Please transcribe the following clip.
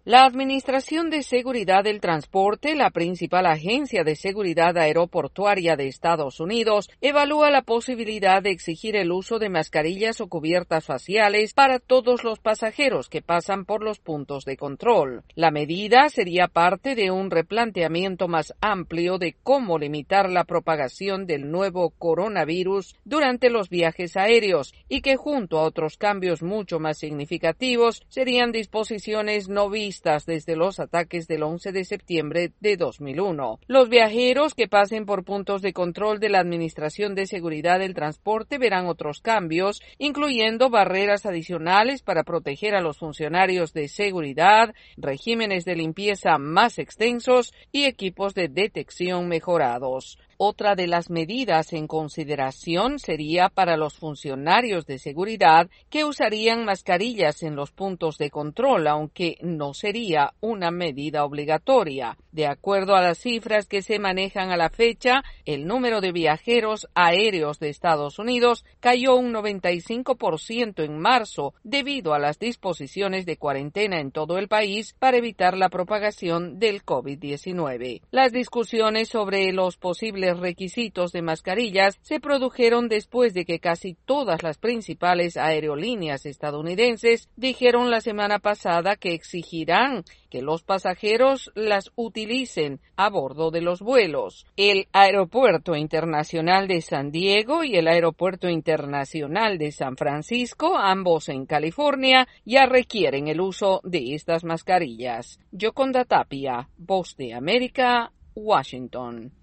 La Administración de Seguridad del Transporte, la principal agencia de seguridad aeroportuaria de Estados Unidos, evalúa la posibilidad de exigir el uso de mascarillas o cubiertas faciales para todos los pasajeros que pasan por los puntos de control. La medida sería parte de un replanteamiento más amplio de cómo limitar la propagación del nuevo coronavirus durante los viajes aéreos y que, junto a otros cambios mucho más significativos, serían disposiciones no vistas desde los ataques del 11 de septiembre de 2001. Los viajeros que pasen por puntos de control de la Administración de Seguridad del Transporte verán otros cambios, incluyendo barreras adicionales para proteger a los funcionarios de seguridad, regímenes de limpieza más extensos y equipos de detección mejorados. Otra de las medidas en consideración sería para los funcionarios de seguridad que usarían mascarillas en los puntos de control, aunque no sería una medida obligatoria. De acuerdo a las cifras que se manejan a la fecha, el número de viajeros aéreos de Estados Unidos cayó un 95% en marzo debido a las disposiciones de cuarentena en todo el país para evitar la propagación del COVID-19. Las discusiones sobre los posibles requisitos de mascarillas se produjeron después de que casi todas las principales aerolíneas estadounidenses dijeron la semana pasada que exigirán que los pasajeros las utilicen a bordo de los vuelos. El Aeropuerto Internacional de San Diego y el Aeropuerto Internacional de San Francisco, ambos en California, ya requieren el uso de estas mascarillas. Yoconda Tapia, Voz de América, Washington.